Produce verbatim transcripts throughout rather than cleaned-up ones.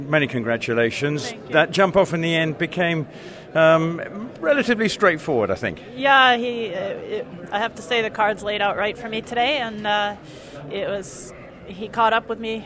Many congratulations. Thank you. That jump off in the end became um, relatively straightforward, I think. Yeah, he. Uh, it, I have to say the cards laid out right for me today, and uh, it was. He caught up with me.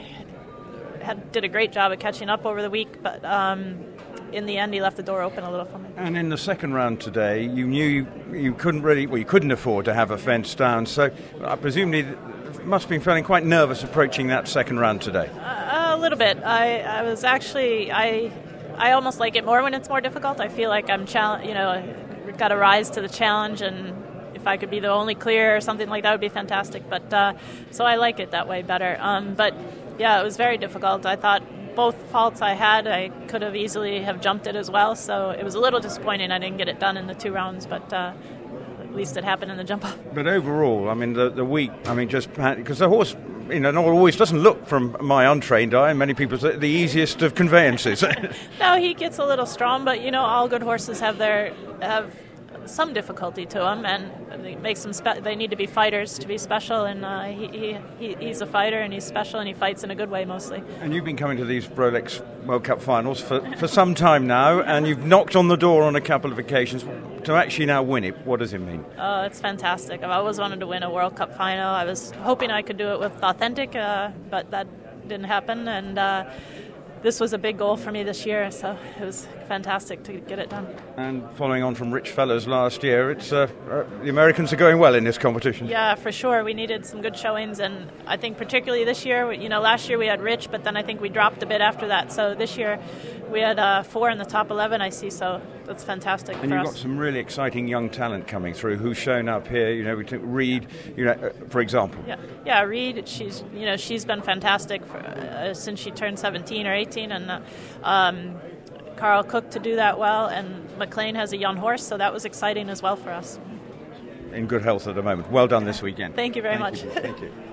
Had did a great job at catching up over the week, but um, in the end, he left the door open a little for me. And in the second round today, you knew you, you couldn't really, well, you couldn't afford to have a fence down. So, I presumably, must have been feeling quite nervous approaching that second round today. Uh, a little bit. I, I was actually I I almost like it more when it's more difficult. I feel like I'm challenge, you know, got to rise to the challenge, and if I could be the only clear or something like that would be fantastic. But uh, so I like it that way better. Um, but yeah, it was very difficult. I thought both faults I had, I could have easily have jumped it as well. So it was a little disappointing I didn't get it done in the two rounds, but uh, at least it happened in the jump off. But overall, I mean, the the week, I mean, just because the horse, you know, not always doesn't look from my untrained eye, and many people say the easiest of conveyances. No, he gets a little strong, but you know, all good horses have their have some difficulty to them, and it makes them. Spe- they need to be fighters to be special, and uh, he, he, he he's a fighter, and he's special, and he fights in a good way mostly. And you've been coming to these Rolex World Cup finals for, for some time now, and you've knocked on the door on a couple of occasions. To actually now win it, what does it mean? Oh, it's fantastic. I've always wanted to win a World Cup final. I was hoping I could do it with Authentic, uh, but that didn't happen, and uh, this was a big goal for me this year, so it was fantastic to get it done. And following on from Rich Fellows last year, it's uh, uh, the Americans are going well in this competition. Yeah, for sure. We needed some good showings, and I think particularly this year, you know, last year we had Rich, but then I think we dropped a bit after that. So this year we had uh, four in the top eleven, I see, so that's fantastic and for you've us. got some really exciting young talent coming through who's shown up here. You know, we took Reed, you know, uh, for example. Yeah, yeah. Reed, she's you know she's been fantastic for, uh, since she turned seventeen or eighteen, and uh, um, Carl Cook to do that well, and McLean has a young horse, so that was exciting as well for us. In good health at the moment. Well done this weekend. Thank you very Thank much. You. Thank you.